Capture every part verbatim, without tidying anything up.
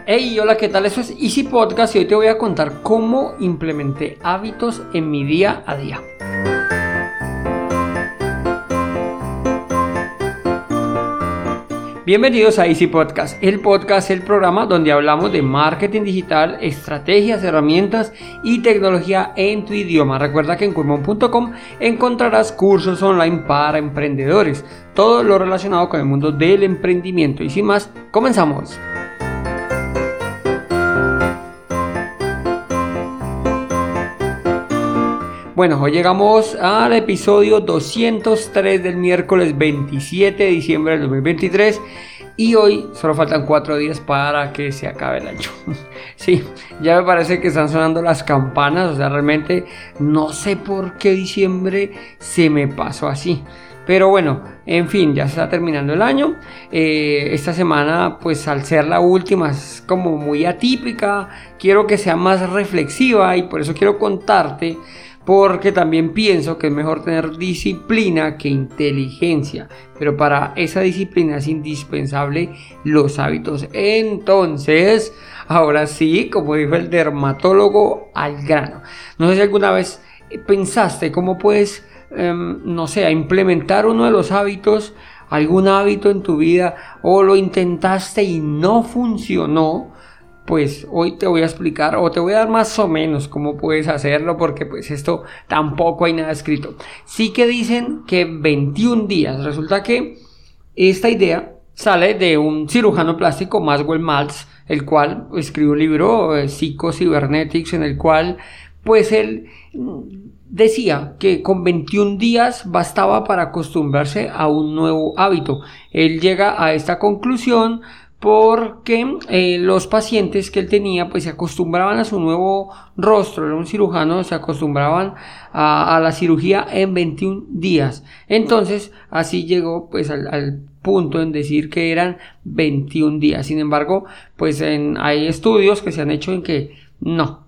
Hey, hola, ¿qué tal? Eso es Easy Podcast y hoy te voy a contar cómo implementé hábitos en mi día a día. Bienvenidos a Easy Podcast. El podcast es el programa donde hablamos de marketing digital, estrategias, herramientas y tecnología en tu idioma. Recuerda que en Cuermón punto com encontrarás cursos online para emprendedores, todo lo relacionado con el mundo del emprendimiento. Y sin más, comenzamos. Bueno, hoy llegamos al episodio doscientos tres del miércoles veintisiete de diciembre del dos mil veintitrés y hoy solo faltan cuatro días para que se acabe el año. Sí, ya me parece que están sonando las campanas, o sea, realmente no sé por qué diciembre se me pasó así. Pero bueno, en fin, ya se está terminando el año. Eh, esta semana, pues al ser la última, es como muy atípica. Quiero que sea más reflexiva y por eso quiero contarte. Porque también pienso que es mejor tener disciplina que inteligencia. Pero para esa disciplina es indispensable los hábitos. Entonces, ahora sí, como dijo el dermatólogo, al grano. No sé si alguna vez pensaste cómo puedes, eh, no sé, implementar uno de los hábitos, algún hábito en tu vida, o lo intentaste y no funcionó. Pues hoy te voy a explicar o te voy a dar más o menos cómo puedes hacerlo, porque pues esto tampoco hay nada escrito. Sí que dicen que veintiún días. Resulta que esta idea sale de un cirujano plástico, Maxwell Maltz, el cual escribió un libro, eh, Psycho-Cybernetics, en el cual pues él decía que con veintiún días bastaba para acostumbrarse a un nuevo hábito. Él llega a esta conclusión porque eh, los pacientes que él tenía pues se acostumbraban a su nuevo rostro. Era un cirujano, se acostumbraban a, a la cirugía en veintiún días. Entonces así llegó pues al, al punto en decir que eran veintiún días. Sin embargo, pues en, hay estudios que se han hecho en que no,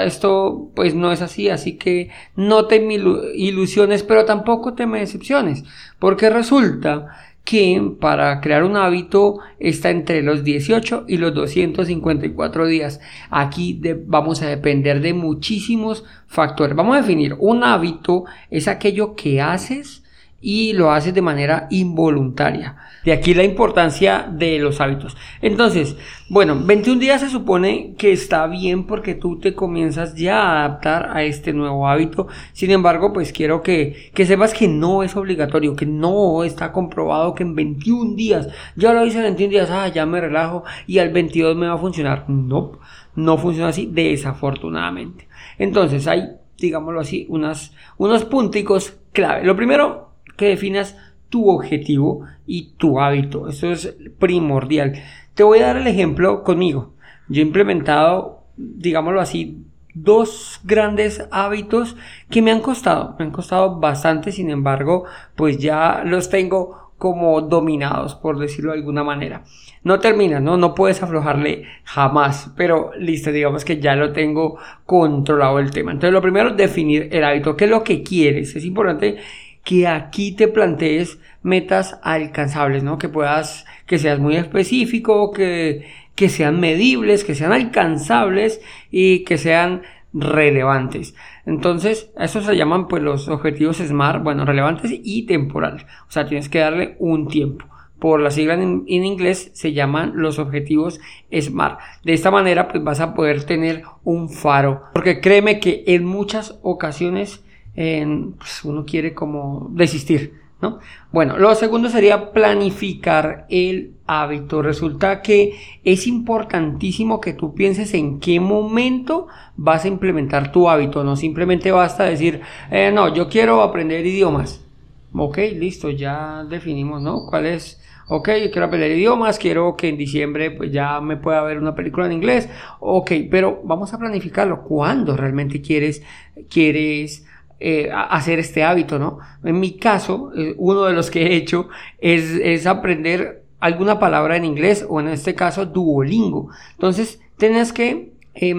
esto pues no es así, así que no te ilusiones, pero tampoco te me decepciones, porque resulta que para crear un hábito está entre los dieciocho y los doscientos cincuenta y cuatro días. Aquí de, vamos a depender de muchísimos factores. Vamos a definir: un hábito es aquello que haces y lo haces de manera involuntaria. De aquí la importancia de los hábitos. Entonces, bueno, veintiún días se supone que está bien porque tú te comienzas ya a adaptar a este nuevo hábito. Sin embargo, pues quiero que, que sepas que no es obligatorio, que no está comprobado que en veintiún días, ya lo hice en veintiún días, ah, ya me relajo y al veintidós me va a funcionar. No, no funciona así, desafortunadamente. Entonces hay, digámoslo así, unas, unos punticos clave. Lo primero, que definas tu objetivo y tu hábito. Eso es primordial. Te voy a dar el ejemplo conmigo. Yo he implementado, digámoslo así, dos grandes hábitos que me han costado. Me han costado bastante, sin embargo, pues ya los tengo como dominados, por decirlo de alguna manera. No terminas, ¿no? No puedes aflojarle jamás, pero listo, digamos que ya lo tengo controlado el tema. Entonces, lo primero, definir el hábito. ¿Qué es lo que quieres? Es importante que aquí te plantees metas alcanzables, ¿no? Que puedas, que seas muy específico, que, que sean medibles, que sean alcanzables y que sean relevantes. Entonces, estos se llaman pues los objetivos SMART, bueno, relevantes y temporales. O sea, tienes que darle un tiempo. Por la sigla en, en inglés se llaman los objetivos SMART. De esta manera pues vas a poder tener un faro, porque créeme que en muchas ocasiones En, pues uno quiere como desistir, ¿no? Bueno, lo segundo sería planificar el hábito. Resulta que es importantísimo que tú pienses en qué momento vas a implementar tu hábito. No simplemente basta decir, eh, no, yo quiero aprender idiomas. Ok, listo, ya definimos, ¿no? ¿Cuál es? Ok, yo quiero aprender idiomas, quiero que en diciembre pues ya me pueda ver una película en inglés. Ok, pero vamos a planificarlo. ¿Cuándo realmente quieres, quieres Eh, hacer este hábito, ¿no? En mi caso, eh, uno de los que he hecho es, es aprender alguna palabra en inglés, o en este caso Duolingo. Entonces tienes que eh,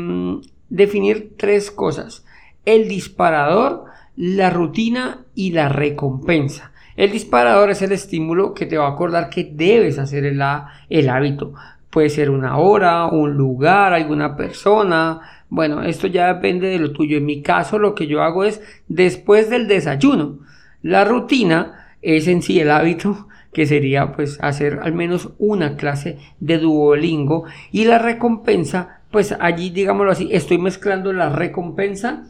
definir tres cosas: el disparador, la rutina y la recompensa. El disparador es el estímulo que te va a acordar que debes hacer el, el hábito. puede ser una hora, un lugar, alguna persona. Bueno, esto ya depende de lo tuyo. En mi caso, lo que yo hago es después del desayuno. La rutina es en sí el hábito, que sería pues hacer al menos una clase de Duolingo, y la recompensa, pues allí digámoslo así, estoy mezclando la recompensa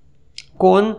con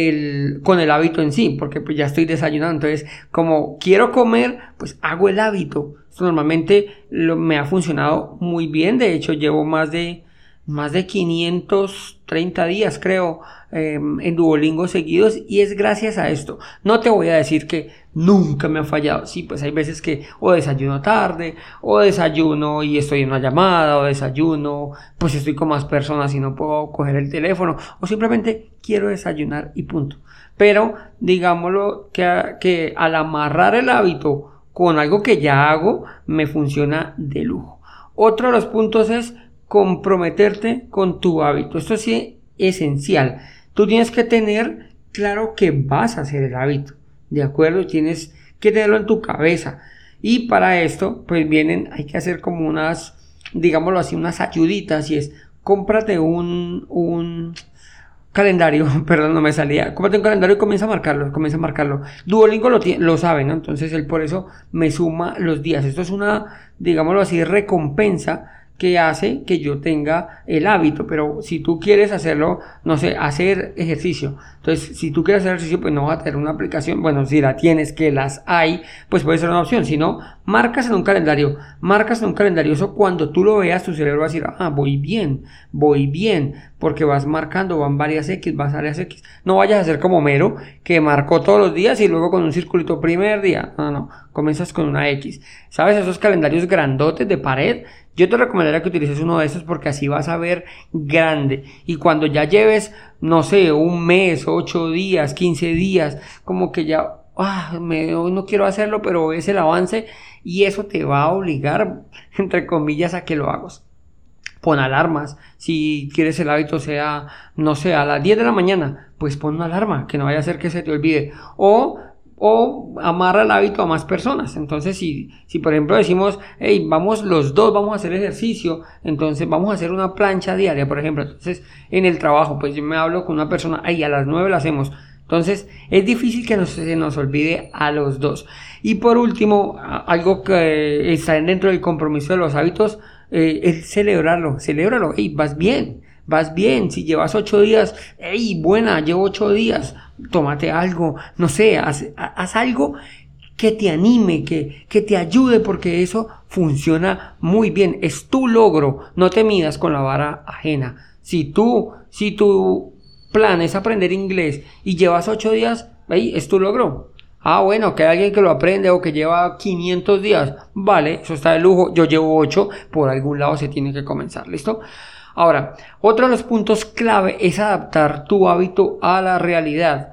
el, con el hábito en sí, porque pues ya estoy desayunando. Entonces, como quiero comer, pues hago el hábito. Esto normalmente lo, me ha funcionado muy bien. De hecho, llevo más de más de quinientos treinta días, creo, eh, en Duolingo seguidos, y es gracias a esto. No te voy a decir que nunca me ha fallado. Sí, pues hay veces que o desayuno tarde, o desayuno y estoy en una llamada, o desayuno, pues estoy con más personas y no puedo coger el teléfono, o simplemente quiero desayunar y punto. Pero digámoslo que, que al amarrar el hábito con algo que ya hago, me funciona de lujo. Otro de los puntos es comprometerte con tu hábito. Esto sí es esencial. Tú tienes que tener claro que vas a hacer el hábito, ¿de acuerdo? Tienes que tenerlo en tu cabeza, y para esto pues vienen, hay que hacer como unas, digámoslo así, unas ayuditas, y es: cómprate un, un calendario, perdón, no me salía, cómprate un calendario y comienza a marcarlo, comienza a marcarlo. Duolingo lo, lo sabe, ¿no? Entonces él por eso me suma los días. Esto es una, digámoslo así, recompensa que hace que yo tenga el hábito. Pero si tú quieres hacerlo, no sé, hacer ejercicio, entonces si tú quieres hacer ejercicio, pues no vas a tener una aplicación. Bueno, si la tienes, que las hay, pues puede ser una opción. Si no, marcas en un calendario, marcas en un calendario. Eso, cuando tú lo veas, tu cerebro va a decir: ah, voy bien, voy bien, porque vas marcando, van varias X, vas varias X. No vayas a ser como Mero, que marcó todos los días y luego con un circulito primer día. No, no, comienzas con una X. ¿Sabes? Esos calendarios grandotes de pared, yo te recomendaría que utilices uno de esos, porque así vas a ver grande. Y cuando ya lleves, no sé, un mes, ocho días, quince días, como que ya, ah, me, hoy no quiero hacerlo, pero es el avance, y eso te va a obligar, entre comillas, a que lo hagas. Pon alarmas. Si quieres el hábito sea, no sé, a las diez de la mañana, pues pon una alarma, que no vaya a ser que se te olvide. O O amarra el hábito a más personas. Entonces, si, si por ejemplo decimos: hey, vamos los dos, vamos a hacer ejercicio, entonces vamos a hacer una plancha diaria, por ejemplo. Entonces, en el trabajo, pues yo me hablo con una persona: hey, a las nueve lo hacemos. Entonces, es difícil que nos, se nos olvide a los dos. Y por último, algo que está dentro del compromiso de los hábitos, eh, es celebrarlo. Celébralo. Hey, vas bien. Vas bien, si llevas ocho días, hey, buena, llevo ocho días, tómate algo, no sé, haz, haz algo que te anime, que, que te ayude, porque eso funciona muy bien. Es tu logro, no te midas con la vara ajena. Si tú, si tu plan es aprender inglés y llevas ocho días, hey, es tu logro. Ah, bueno, que hay alguien que lo aprende o que lleva quinientos días, vale, eso está de lujo. Yo llevo ocho, por algún lado se tiene que comenzar, ¿listo? Ahora, otro de los puntos clave es adaptar tu hábito a la realidad.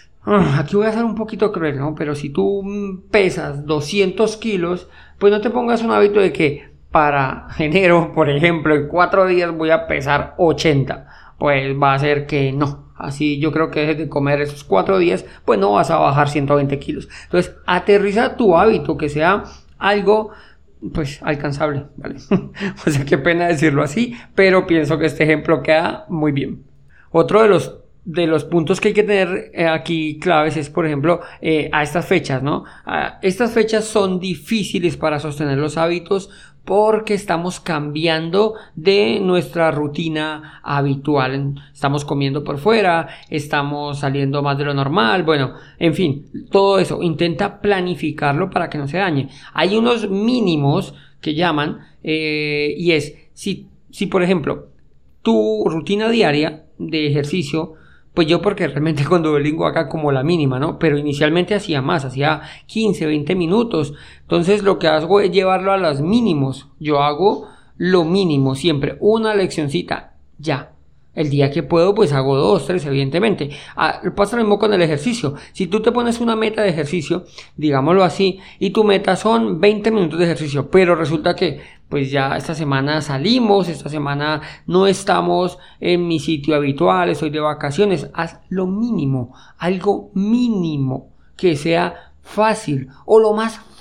Aquí voy a ser un poquito cruel, ¿no? Pero si tú pesas doscientos kilos, pues no te pongas un hábito de que para enero, por ejemplo, en cuatro días voy a pesar ochenta. Pues va a ser que no. Así yo creo que dejes de comer esos cuatro días, pues no vas a bajar ciento veinte kilos. Entonces, aterriza tu hábito, que sea algo pues alcanzable, ¿vale? O sea, qué pena decirlo así, pero pienso que este ejemplo queda muy bien. Otro de los de los puntos que hay que tener eh, aquí claves es, por ejemplo, eh, a estas fechas, ¿no? A estas fechas son difíciles para sostener los hábitos, porque estamos cambiando de nuestra rutina habitual. Estamos comiendo por fuera, estamos saliendo más de lo normal, bueno, en fin, todo eso. Intenta planificarlo para que no se dañe. Hay unos mínimos que llaman, eh, y es, si, si por ejemplo, tu rutina diaria de ejercicio, pues yo, porque realmente con Duolingo haga como la mínima, ¿no? Pero inicialmente hacía más, hacía quince, veinte minutos. Entonces lo que hago es llevarlo a los mínimos. Yo hago lo mínimo siempre, una leccioncita, ya. El día que puedo, pues hago dos, tres, evidentemente. Ah, pasa lo mismo con el ejercicio. Si tú te pones una meta de ejercicio, digámoslo así, y tu meta son veinte minutos de ejercicio, pero resulta que, pues ya esta semana salimos, esta semana no estamos en mi sitio habitual, estoy de vacaciones, haz lo mínimo, algo mínimo, que sea fácil, o lo más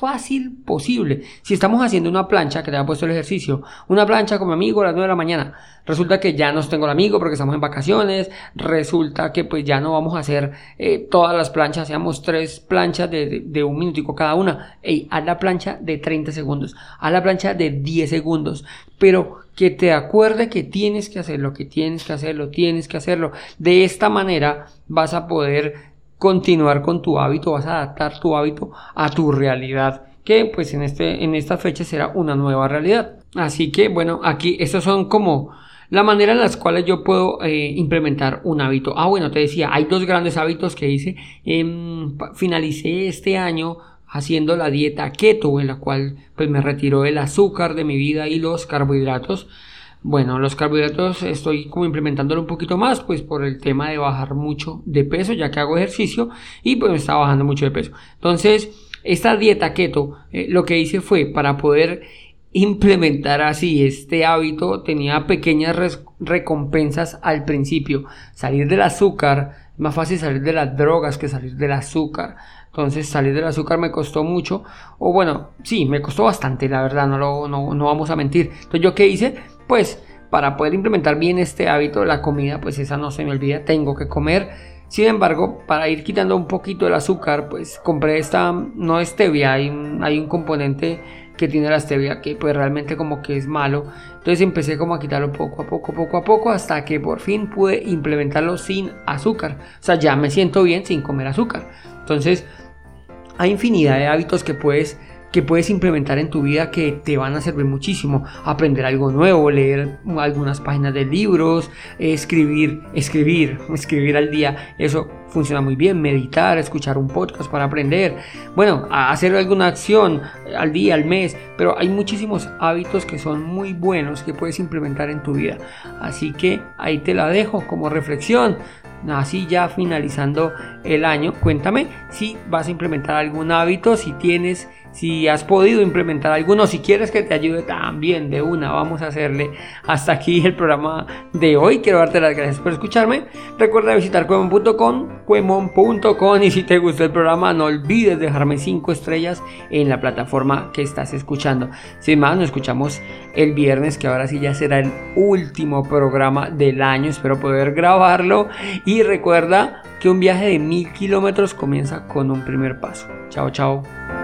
fácil posible. Si estamos haciendo una plancha, que te ha puesto el ejercicio, una plancha con mi amigo a las nueve de la mañana, resulta que ya no tengo el amigo porque estamos en vacaciones, resulta que pues ya no vamos a hacer eh, todas las planchas, hacíamos tres planchas de, de, de un minutico cada una. Ey, haz la plancha de treinta segundos, haz la plancha de diez segundos, pero que te acuerde que tienes que hacerlo, que tienes que hacerlo, tienes que hacerlo. De esta manera vas a poder continuar con tu hábito, vas a adaptar tu hábito a tu realidad, que pues en, este, en esta fecha será una nueva realidad. Así que bueno, aquí estos son como la manera en las cuales yo puedo eh, implementar un hábito. Ah, bueno, te decía, hay dos grandes hábitos que hice. Eh, finalicé este año haciendo la dieta keto, en la cual pues me retiró el azúcar de mi vida y los carbohidratos. Bueno, los carbohidratos estoy como implementándolo un poquito más, pues por el tema de bajar mucho de peso, ya que hago ejercicio y pues me estaba bajando mucho de peso. Entonces, esta dieta keto, eh, lo que hice fue para poder implementar así este hábito, tenía pequeñas res- recompensas al principio. Salir del azúcar, es más fácil salir de las drogas que salir del azúcar. Entonces salir del azúcar me costó mucho, o bueno, sí, me costó bastante, la verdad, no, lo, no, no vamos a mentir. Entonces, ¿yo qué hice? Pues para poder implementar bien este hábito de la comida, pues esa no se me olvida, tengo que comer. Sin embargo, para ir quitando un poquito el azúcar, pues compré esta, no stevia, hay un, hay un componente que tiene la stevia que pues realmente como que es malo. Entonces empecé como a quitarlo poco a poco, poco a poco, hasta que por fin pude implementarlo sin azúcar. O sea, ya me siento bien sin comer azúcar. Entonces, hay infinidad de hábitos que puedes que puedes implementar en tu vida que te van a servir muchísimo. Aprender algo nuevo, leer algunas páginas de libros, escribir, escribir, escribir al día, eso funciona muy bien. Meditar, escuchar un podcast para aprender, bueno, hacer alguna acción al día, al mes, pero hay muchísimos hábitos que son muy buenos que puedes implementar en tu vida. Así que ahí te la dejo como reflexión. Así ya finalizando el año, cuéntame si vas a implementar algún hábito, si tienes, si has podido implementar alguno, si quieres que te ayude también de una, vamos a hacerle. Hasta aquí el programa de hoy, quiero darte las gracias por escucharme. Recuerda visitar cuemon punto com, cuemon punto com, y si te gustó el programa no olvides dejarme cinco estrellas en la plataforma que estás escuchando. Sin más, nos escuchamos el viernes, que ahora sí ya será el último programa del año, espero poder grabarlo. Y recuerda que un viaje de mil kilómetros comienza con un primer paso. Chao, chao.